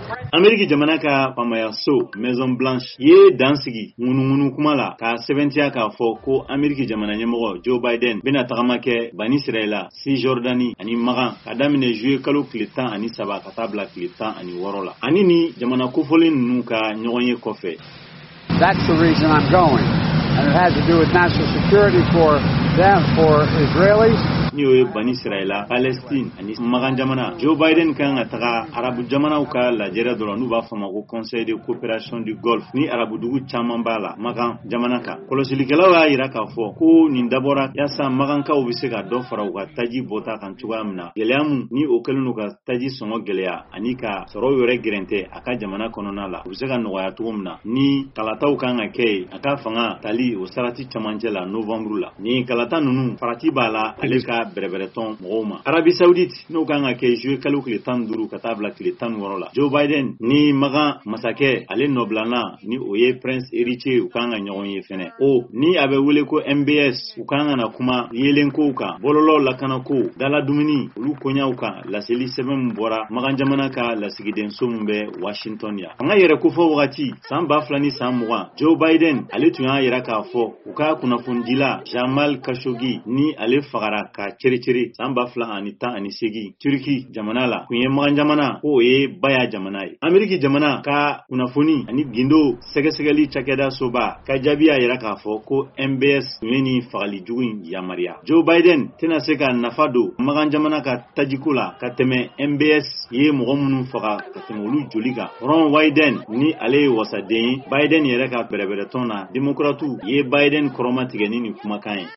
Ameriki jamana ka famaya so Maison Blanche ye dansigi munumunu kuma la ka sɛbɛntiya k'a fɔ ko Ameriki jamana ɲɛmɔgɔ Joe Biden bena tagama kɛ Bani Israɛla, Cisjordanie ani Magan ka daminɛ juillet kalo tile 13 ka taa bila tile 16 la. Ani ni jamana kofɔlen ninnu ka ɲɔgɔn ye kɔfɛ. That's the reason I'm going, and it has to do with national security for them, for Israelis. Ni o ye Bani Israɛla, Palestine ani Magan jamana. Joe Biden kan ka taga Arabu jamanaw ka lajɛrɛ dɔrɔn n'u b'a fɔ ma ko Conseil de coopération du Golfe ni Arabu dugu caman b'a la Magan jamana kan. Kɔlɔsilikɛlaw y'a yira k'a fɔ ko nin dabɔra yaasa Magankaw bɛ se ka dɔ fara u ka taji bɔta kan cogoya min na. Gɛlɛya mun ni o kɛlen ka taji sɔngɔ gɛlɛya ani ka sɔrɔ yɛrɛ gɛrɛntɛ a ka jamana kɔnɔna la. U bɛ se ka nɔgɔya cogo min na ni kalataw kan ka kɛ a ka fanga tali o sarati camancɛ la novembre la. Ni kalata ninnu farati b'a la ale ka bɛrɛbɛrɛtɔn mɔgɔw ma. Arabie Saoudite n'o kan ka kɛ juillet kalo tile 15 ka taa bila tile 16 la. Joe Biden ni Magan masakɛ ale nɔbilana ni o ye Prince héritier u kan ka ɲɔgɔn ye fɛnɛ. O ni a bɛ wele ko MBS u kan ka na kuma yelenkow kan, bɔlɔlɔ lakanako, dala dumuni, olu koɲaw kan, laseli sɛbɛn min bɔra Magan jamana ka lasigidenso min bɛ Washington ya. Fanga yɛrɛ kofɔ wagati san 2020 Joe Biden ale tun y'a yira k'a fɔ u ka kunnafonidila Jamal Khashoggi ni ale fagara ka cere san 2018 Turki jamana la kun ye Magan jamana ko o ye Baya jamana ye. Ameriki jamana ka kunnafoni ani gindo sɛgɛsɛgɛli cakɛda soba ka jaabi y'a yira k'a fɔ ko MBS tun ye nin fagali jugu in yamaruya. Joe Biden tɛna se ka nafa don Magan jamana ka tajiko la ka tɛmɛ MBS ye mɔgɔ minnu faga ka tɛmɛ olu joli kan. Ron Wyden ni ale ye wasaden ye Biden yɛrɛ ka bɛrɛbɛrɛtɔn na démocrates ye Biden kɔrɔma tigɛ ni nin kumakan ye.